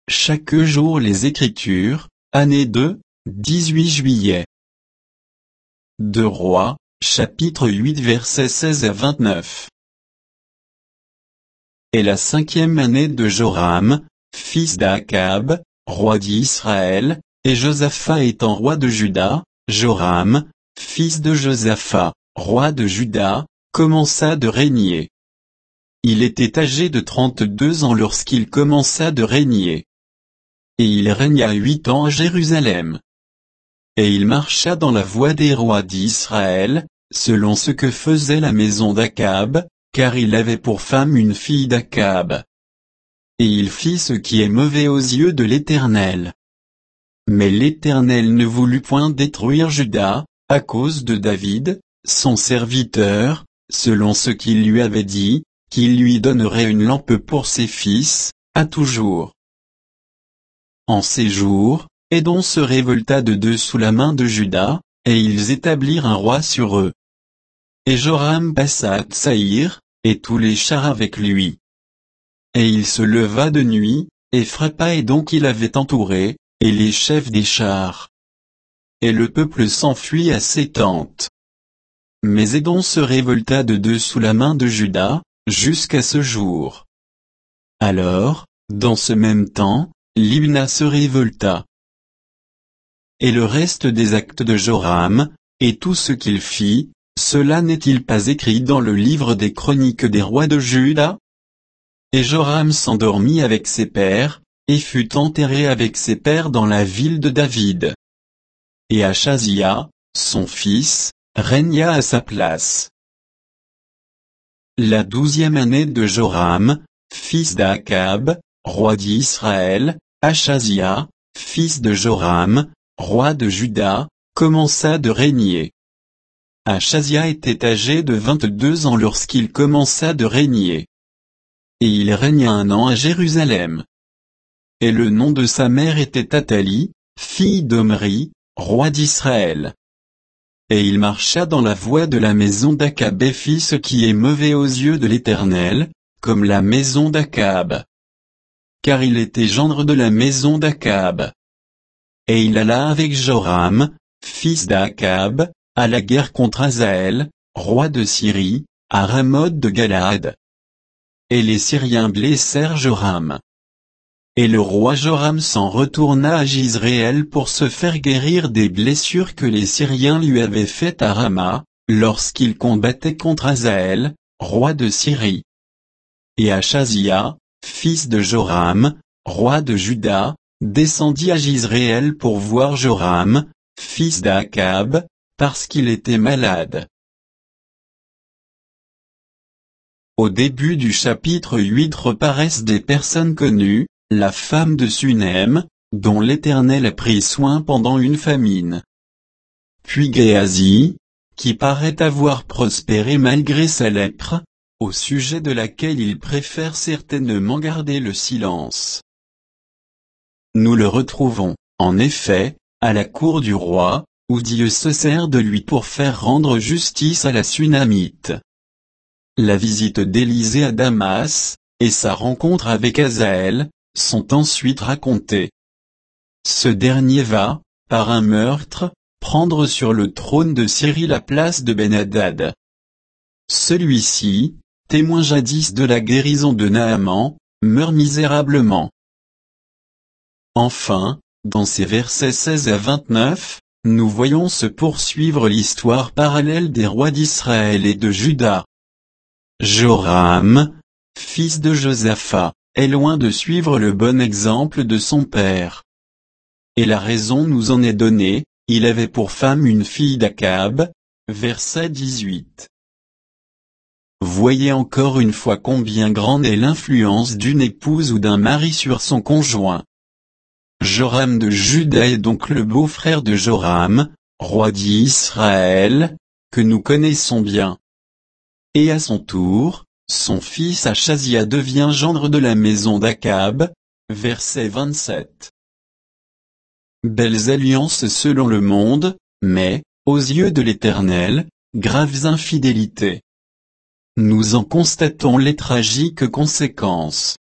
chaque jour les Écritures, année 2, 18 juillet. 2 Rois, chapitre 8 versets 16 à 29. Et la 5e année de Joram, fils d'Akab, roi d'Israël, et Josaphat étant roi de Juda, Joram, fils de Josaphat, roi de Juda, commença de régner. Il était âgé de 32 ans lorsqu'il commença de régner. Et il régna 8 ans à Jérusalem. Et il marcha dans la voie des rois d'Israël, selon ce que faisait la maison d'Akab, car il avait pour femme une fille d'Akab. Et il fit ce qui est mauvais aux yeux de l'Éternel. Mais l'Éternel ne voulut point détruire Juda, à cause de David, son serviteur, selon ce qu'il lui avait dit, qu'il lui donnerait une lampe pour ses fils, à toujours. En ces jours, Édom se révolta de dessous la main de Juda, et ils établirent un roi sur eux. Et Joram passa à Tsaïr, et tous les chars avec lui. Et il se leva de nuit, et frappa Édom qu'il avait entouré, et les chefs des chars. Et le peuple s'enfuit à ses tentes. Mais Édom se révolta de dessous la main de Juda, jusqu'à ce jour. Alors, dans ce même temps, Libna se révolta. Et le reste des actes de Joram, et tout ce qu'il fit, cela n'est-il pas écrit dans le livre des chroniques des rois de Juda? Et Joram s'endormit avec ses pères, et fut enterré avec ses pères dans la ville de David. Et Achazia, son fils, régna à sa place. La 12e année de Joram, fils d'Akab, roi d'Israël, Achazia, fils de Joram, roi de Juda, commença de régner. Achazia était âgé de 22 ans lorsqu'il commença de régner. Et il régna 1 an à Jérusalem. Et le nom de sa mère était Athalie, fille d'Omri, roi d'Israël. Et il marcha dans la voie de la maison d'Akab et fit ce qui est mauvais aux yeux de l'Éternel, comme la maison d'Akab. Car il était gendre de la maison d'Akab. Et il alla avec Joram, fils d'Akab, à la guerre contre Hazaël, roi de Syrie, à Ramoth de Galaad. Et les Syriens blessèrent Joram. Et le roi Joram s'en retourna à Jizréel pour se faire guérir des blessures que les Syriens lui avaient faites à Rama, lorsqu'il combattait contre Hazaël, roi de Syrie. Et Achazia, fils de Joram, roi de Juda, descendit à Jizréel pour voir Joram, fils d'Akab, parce qu'il était malade. Au début du chapitre 8 reparaissent des personnes connues, la femme de Sunem, dont l'Éternel a pris soin pendant une famine. Puis Géasi, qui paraît avoir prospéré malgré sa lèpre, au sujet de laquelle il préfère certainement garder le silence. Nous le retrouvons, en effet, à la cour du roi, où Dieu se sert de lui pour faire rendre justice à la Sunamite. La visite d'Élisée à Damas, et sa rencontre avec Hazaël, sont ensuite racontées. Ce dernier va, par un meurtre, prendre sur le trône de Syrie la place de Ben-Hadad. Celui-ci, témoin jadis de la guérison de Naaman, meurt misérablement. Enfin, dans ces versets 16 à 29, nous voyons se poursuivre l'histoire parallèle des rois d'Israël et de Juda. Joram, fils de Josaphat, est loin de suivre le bon exemple de son père. Et la raison nous en est donnée, il avait pour femme une fille d'Akab, verset 18. Voyez encore une fois combien grande est l'influence d'une épouse ou d'un mari sur son conjoint. Joram de Juda est donc le beau-frère de Joram, roi d'Israël, que nous connaissons bien. Et à son tour, son fils Achazia devient gendre de la maison d'Akab, verset 27. Belles alliances selon le monde, mais, aux yeux de l'Éternel, graves infidélités. Nous en constatons les tragiques conséquences.